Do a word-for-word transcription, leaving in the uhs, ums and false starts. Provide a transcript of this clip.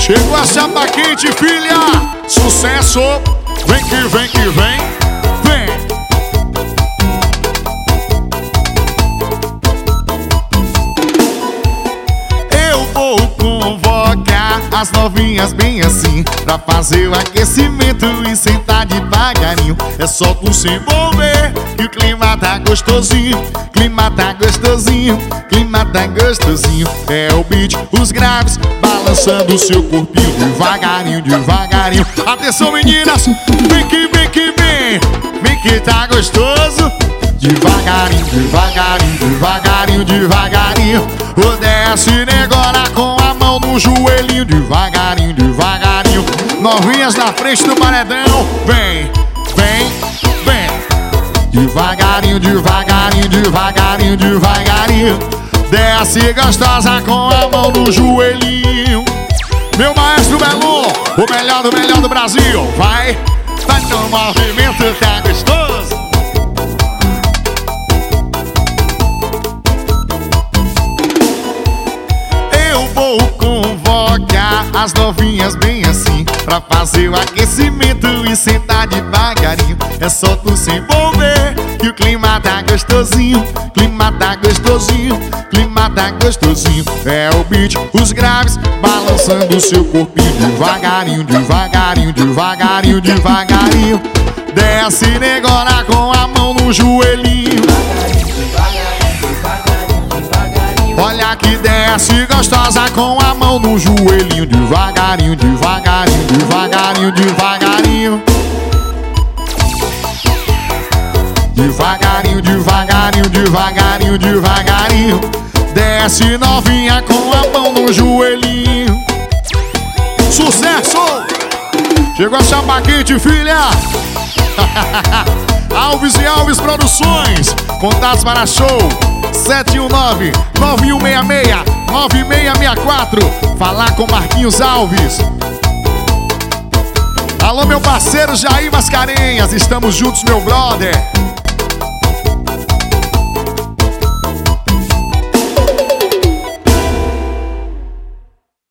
Chegou a chapa quente, filha. Sucesso. Vem que vem que vem. Vem. Eu vou convocar as novinhas bem assim, pra fazer o aquecimento e sentar devagarinho. É só tu se envolver que o clima tá gostosinho. Clima tá gostosinho, clima tá gostosinho. É o beat, os graves balançando o seu corpinho devagarinho, devagarinho. Atenção meninas, vem que vem que vem. Vem que tá gostoso. Devagarinho, devagarinho, devagarinho, devagarinho. O desce negora com a mão no joelhinho. Devagarinho, devagarinho. Novinhas na frente do paredão. Vem, vem, vem. Devagarinho, devagarinho, devagarinho, devagarinho. Desce gostosa com a mão no joelhinho. Meu maestro Belo, o melhor do melhor do Brasil. Vai, vai no movimento, tá gostoso. Eu vou convocar as novinhas bem assim, pra fazer o aquecimento e sentar devagarinho. É só tu se envolver que o clima tá gostosinho. Clima tá gostosinho, clima tá gostosinho. É o beat, os graves balançando o seu corpinho devagarinho, devagarinho, devagarinho, devagarinho. Desce negora com a mão no joelhinho. Olha que desce gostosa com a mão no joelhinho. Devagarinho, devagarinho, devagarinho, devagarinho. Devagarinho, devagarinho, devagarinho, devagarinho. Desce novinha com a mão no joelhinho. Sucesso! Chegou a chapa quente, filha. Alves e Alves Produções. Contatos para show sete um nove, nove um seis seis, nove seis seis quatro. Falar com Marquinhos Alves. Alô meu parceiro Jair Mascarenhas. Estamos juntos, meu brother.